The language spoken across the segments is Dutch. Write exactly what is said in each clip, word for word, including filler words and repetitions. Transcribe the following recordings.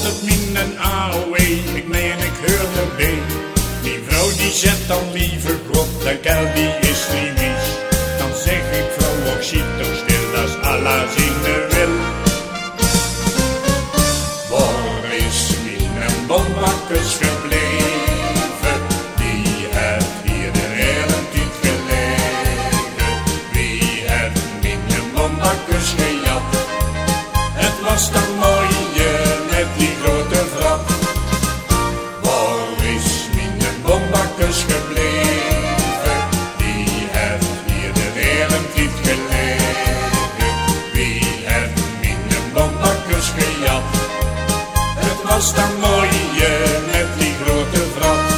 het min een A O E, ik meen ik hoor erbij. Die vrouw die zet dan liever God, de kel die is niet mis. Dan zeg ik vrouw, och zit toch stil, dat is Allah zinnen wil. Waar is mijn bombakkers gebleven? Die heeft hier de hele tijd gelegen. Wie heeft mijn bombakkers gejat? Het was dan mooie met die grote vrat. Waar is mijn bombakkers gebleven? Die heeft hier de hele tijd gelegen. Wie heeft mijn bombakkers gejat? Het was dan mooie met die grote vrat.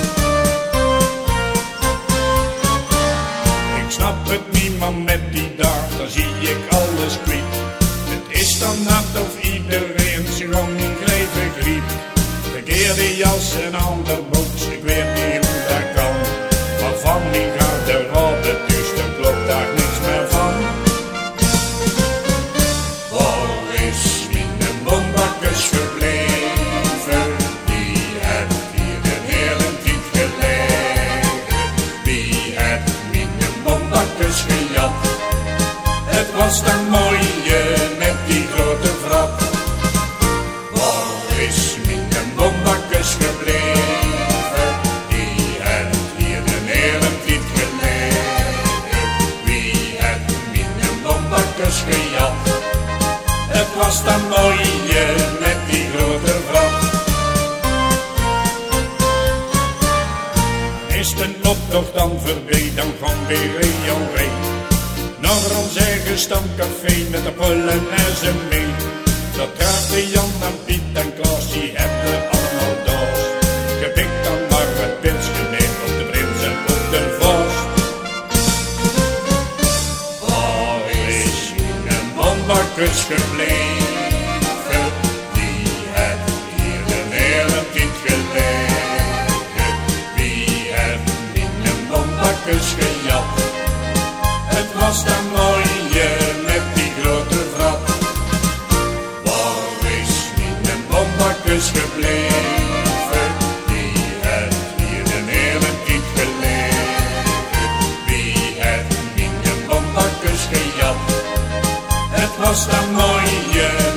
Ik snap het niet, maar met die dag, dan zie ik alles kwijt. Het is dan nat of iedereen zich om in greven griep. Verkeerde jas en ander boots, ik weet niet hoe dat kan. Maar van die gaat de rode, dus er klopt daar niks meer van. Waar is mijn bombakkers gebleven? Die heeft hier de hele tijd gelegen. Wie heeft mijn bombakkers gejat? Het was dan mooie met die grote vrat. Waar is mijn bombakkers gebleven? Die heeft hier de hele tijd gelegen. Wie heeft mijn bombakkers gejat? Het was dan mooie met die grote vrat. Is de optocht dan voorbij, dan gaan we weer jouw rij. Naar ons eigen stamcafé met de Polonaise mee. Dat draagt de Jan en Piet en Klaas, die hebben allemaal daas. Gepikt dan maar het pilsje neer op de prins en op de vast. Waar is mijn bombakkers gebleven? Die heeft hier de hele tijd gelegen. Wie heeft mijn bombakkers gejat? Het was dan mooie met die grote vrat. Waar is mijn bombakkers gebleven? Die heeft hier de hele tijd gelegen. Wie heeft mijn bombakkers gejat? Het was dan mooie